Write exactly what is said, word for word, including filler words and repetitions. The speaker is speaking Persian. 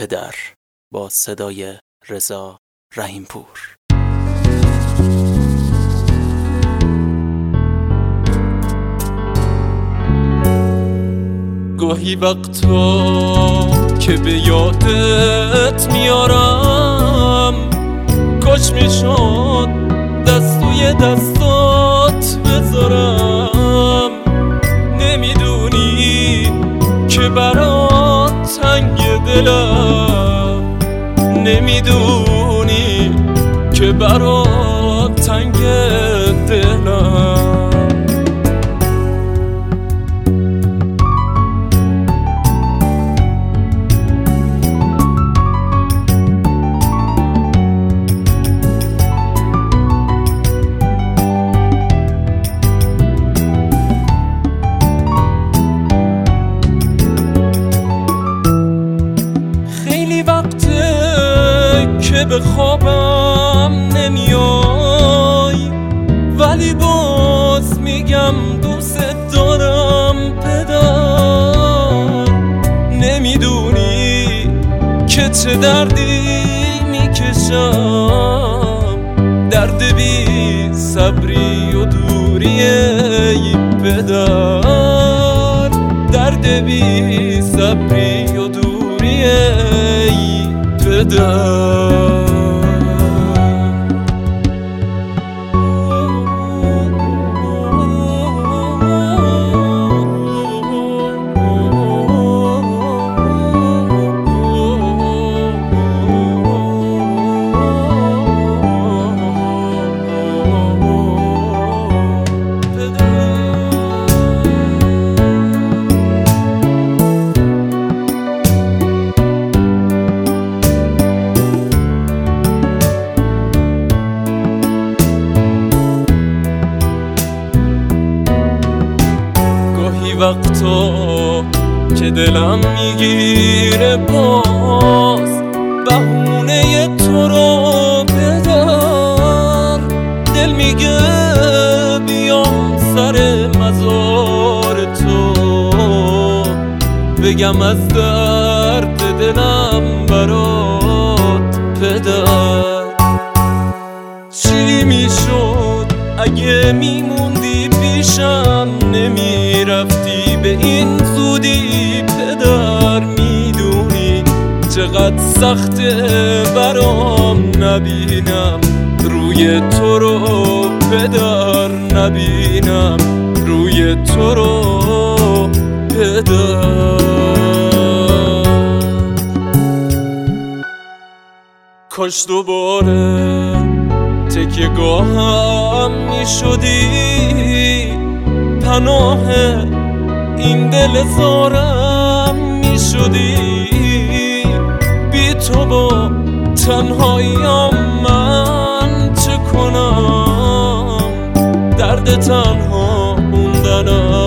پدر با صدای رضا رحیم‌پور. گاهی وقتا که به یادت میارم، کاش میشد دست توی دستات بذارم. نمیدونی که برات تنگ دلم، نمیدونی که برات تنگ دلم. که به خوابم نمیای، ولی باز میگم دوست دارم پدر. نمیدونی که چه دردی میکشم، درد بی صبری و دوری ای پدر، درد بی صبری و دوری ای پدر. وقتا که دلم میگیره باز بهونه تو رو پدر، دل میگه بیام سر مزار تو، بگم از درد دلم برات پدر. چی میشد اگه میموندی پیشم، نمیرفتی به این زودی پدر. میدونی چقدر سخته برام نبینم روی تو رو پدر، نبینم روی تو رو پدر. کاش دوباره تکیه گاهم میشدی، پناه این دل زارم میشدی. بی تو با تنهاییم من چه کنم، درد تنها موندنم